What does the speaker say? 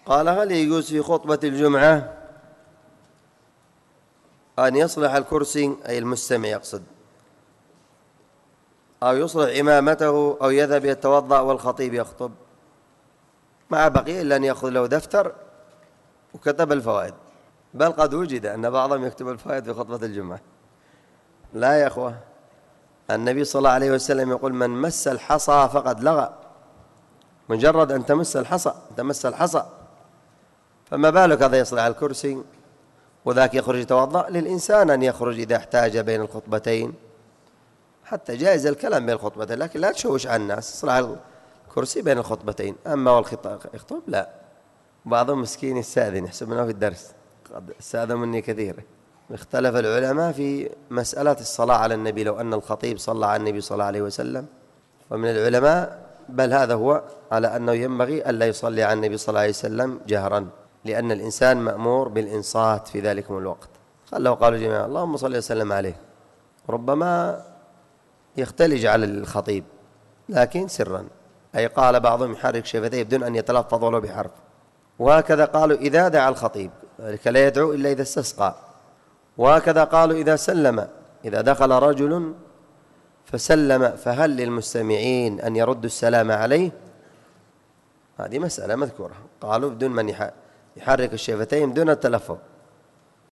قال: هل يجوز في خطبة الجمعة أن يصلح الكرسي، أي المستمع يقصد، أو يصلح إمامته، أو يذهب يتوضأ والخطيب يخطب؟ ما بقي إلا أن يأخذ له دفتر وكتب الفوائد، بل قد وجد أن بعضهم يكتب الفوائد في خطبة الجمعة. لا يا أخوة، النبي صلى الله عليه وسلم يقول: من مس الحصى فقد لغى. مجرد أن تمس الحصى، فما بالك هذا يصلح الكرسي وذاك يخرج يتوضأ؟ للإنسان أن يخرج إذا احتاج بين الخطبتين، حتى جائز الكلام بين الخطبتين، لكن لا تشوش على الناس. يصلح الكرسي بين الخطبتين، أما والخطب لا. بعضهم مسكين يستأذن يحسب أنه في الدرس، قد استأذن مني كثير. اختلف العلماء في مسألة الصلاة على النبي، لو أن الخطيب صلى على النبي صلى الله عليه وسلم. ومن العلماء بل هذا هو على أنه ينبغي ألا يصلي على النبي صلى الله عليه وسلم جهرا، لأن الإنسان مأمور بالإنصات في ذلك الوقت. خلوا قالوا جميعا: اللهم صل وسلم عليه. ربما يختلج على الخطيب، لكن سرا، أي قال بعضهم يحرك شفتيه بدون أن يتلفظ ولو بحرف. وهكذا قالوا إذا دعا الخطيب، ذلك لا يدعو إلا إذا استسقى. وهكذا قالوا إذا سلم، إذا دخل رجل فسلم فهل للمستمعين أن يردوا السلام عليه؟ هذه مسألة مذكورة، قالوا بدون من يحرك الشفتين بدون التلفظ.